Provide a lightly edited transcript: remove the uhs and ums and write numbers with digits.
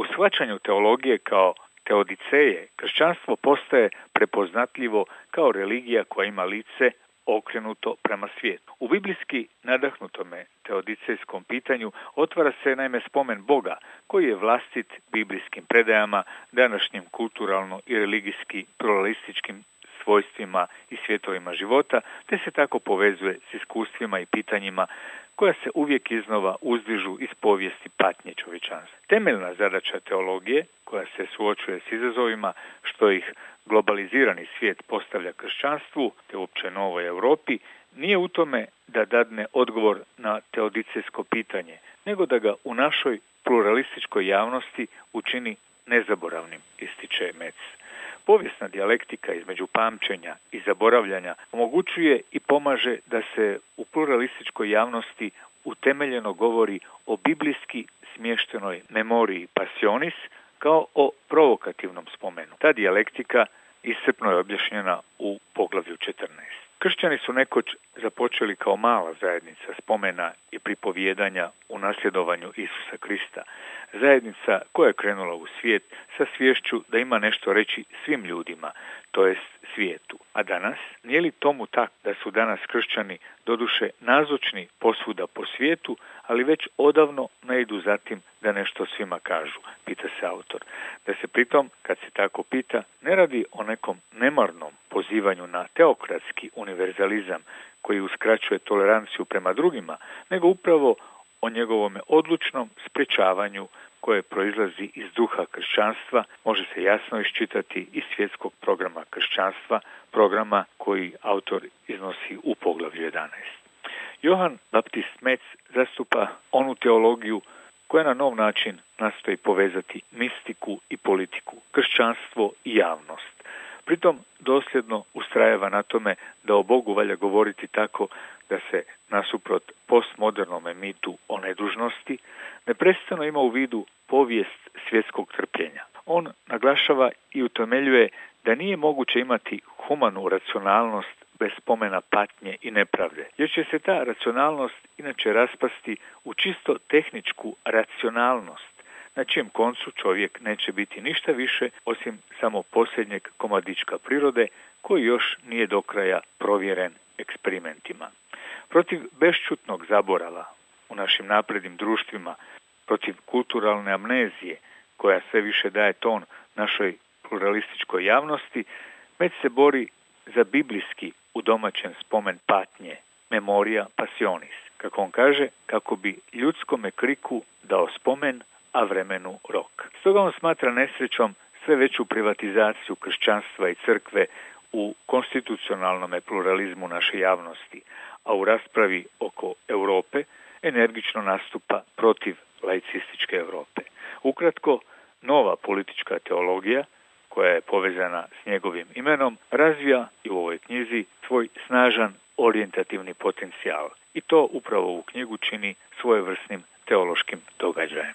U shvaćanju teologije kao teodiceje, kršćanstvo postaje prepoznatljivo kao religija koja ima lice okrenuto prema svijetu. U biblijski nadahnutome teodicejskom pitanju otvara se naime spomen Boga, koji je vlastit biblijskim predajama, današnjim kulturalno i religijski pluralističkim svojstvima i svjetovima života, te se tako povezuje s iskustvima i pitanjima koja se uvijek iznova uzdižu iz povijesti patnje čovječanstva. Temeljna zadaća teologije, koja se suočuje s izazovima što ih globalizirani svijet postavlja kršćanstvu, te uopće novoj Europi, nije u tome da dadne odgovor na teodicejsko pitanje, nego da ga u našoj pluralističkoj javnosti učini nezaboravnim, ističe Metz. Povijesna dijalektika između pamćenja i zaboravljanja omogućuje i pomaže da se u pluralističkoj javnosti utemeljeno govori o biblijski smještenoj memoriji passionis kao o provokativnom spomenu. Ta dijalektika iscrpno je objašnjena u poglavlju 14. Kršćani su nekoć započeli kao mala zajednica spomena i pripovijedanja u nasljedovanju Isusa Krista. Zajednica koja je krenula u svijet sa sviješću da ima nešto reći svim ljudima, to jest svijetu. A danas, nije li tomu tako da su danas kršćani doduše nazočni posvuda po svijetu, ali već odavno ne idu za tim da nešto svima kažu, pita se autor. Da se pritom, kad se tako pita, ne radi o nekom nemarnom pozivanju na teokratski univerzalizam koji uskraćuje toleranciju prema drugima, nego upravo o njegovome odlučnom sprječavanju koje proizlazi iz duha kršćanstva, može se jasno iščitati iz svjetskog programa kršćanstva, programa koji autor iznosi u poglavlju 11. Johann Baptist Metz zastupa onu teologiju koja na nov način nastoji povezati mistiku i politiku, kršćanstvo i javnost. Pritom dosljedno ustrajava na tome da o Bogu valja govoriti tako da se nasuprot postmodernome mitu o nedužnosti neprestano ima u vidu povijest svjetskog trpljenja. On naglašava i utemeljuje da nije moguće imati humanu racionalnost bez spomena patnje i nepravde, jer će se ta racionalnost inače raspasti u čisto tehničku racionalnost, na čijem koncu čovjek neće biti ništa više osim samo posljednjeg komadička prirode koji još nije do kraja provjeren eksperimentima. Protiv bešćutnog zaborava u našim naprednim društvima, protiv kulturalne amnezije koja sve više daje ton našoj pluralističkoj javnosti, Metz se bori za biblijski udomaćen spomen patnje, memoria passionis, kako on kaže, kako bi ljudskome kriku dao spomen, a vremenu rok. Stoga on smatra nesrećom sve veću privatizaciju kršćanstva i crkve u konstitucionalnom pluralizmu naše javnosti, a u raspravi oko Europe energično nastupa protiv laicističke Europe. Ukratko, nova politička teologija, koja je povezana s njegovim imenom, razvija i u ovoj knjizi svoj snažan orijentativni potencijal. I to upravo ovu knjigu čini svojevrsnim teološkim događajem.